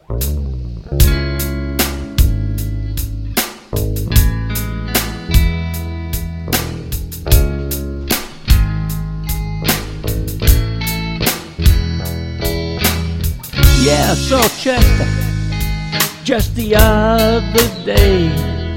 Yeah, I saw Chester just the other day.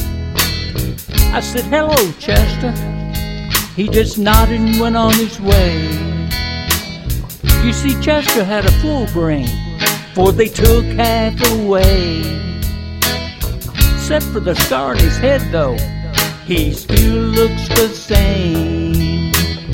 I said, "Hello, Chester." He just nodded and went on his way. You see, Chester had a full brain, for they took half away. Except for the scar on his head, though, he still looks the same.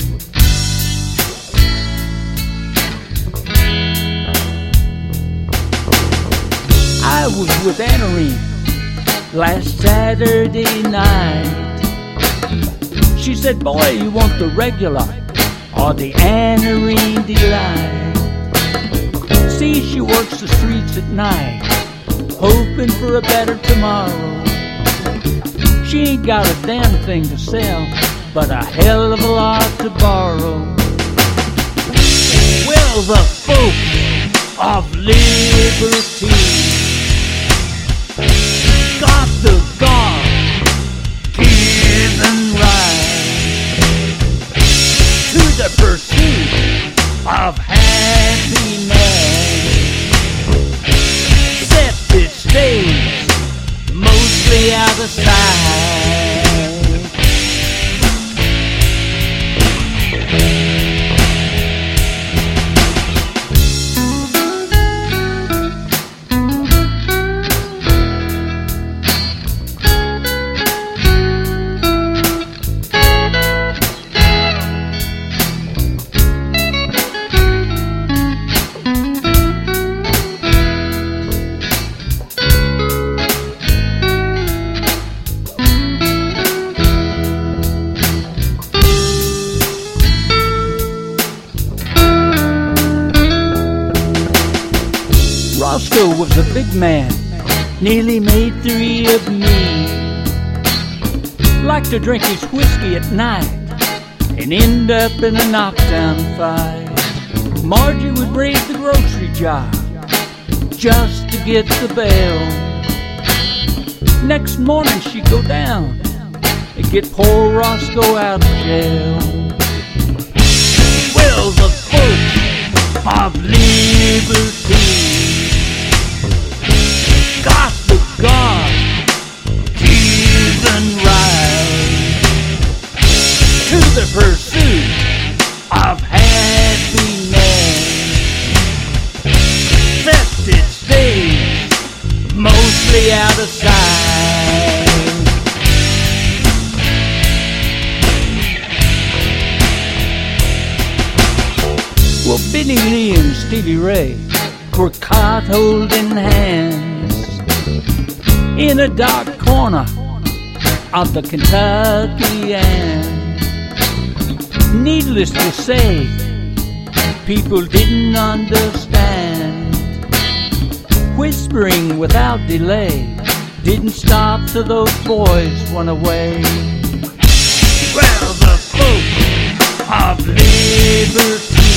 I was with Anarene last Saturday night. She said, "Boy, you want the regular or the Anarene Delight?" See, she works the streets at night, hoping for a better tomorrow. She ain't got a damn thing to sell, but a hell of a lot to borrow. Well, the folks of Liberty got the God-given right to the pursuit of happiness. Except it stays mostly out of sight. Roscoe was a big man, nearly made 3 of me. Liked to drink his whiskey at night and end up in a knockdown fight. Margie would raise the grocery jar just to get the bail. Next morning she'd go down and get poor Roscoe out of jail. Well, the folks of Liberty got the God-given right to the pursuit of happiness. Except it stays mostly out of sight. Well, Benny Lee and Stevie Ray were caught holding hands in a dark corner of the Kentucky End. Needless to say, people didn't understand. Whispering without delay didn't stop till those boys went away. Well, the folks of Liberty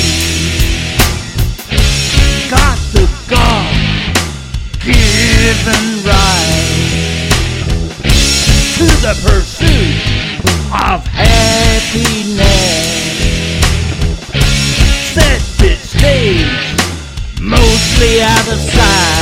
got the God-given right to the pursuit of happiness. Except it stays mostly out of sight.